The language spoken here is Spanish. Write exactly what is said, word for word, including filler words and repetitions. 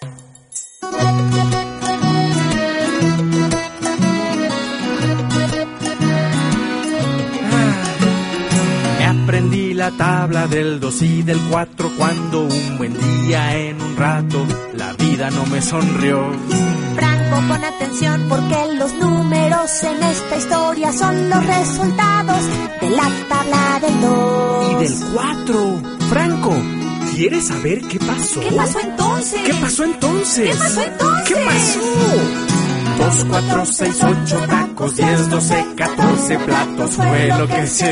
Aprendí la tabla del dos y del cuatro cuando un buen día en un rato la vida no me sonrió. Franco, pon atención porque los números en esta historia son los resultados de la tabla del dos. Y del cuatro. Franco, ¿quieres saber qué pasó? ¿Qué pasó entonces? ¿Qué pasó entonces? ¿Qué pasó entonces? ¿Qué pasó? Dos, cuatro, seis, ocho tacos, diez, doce, catorce platos fue lo que se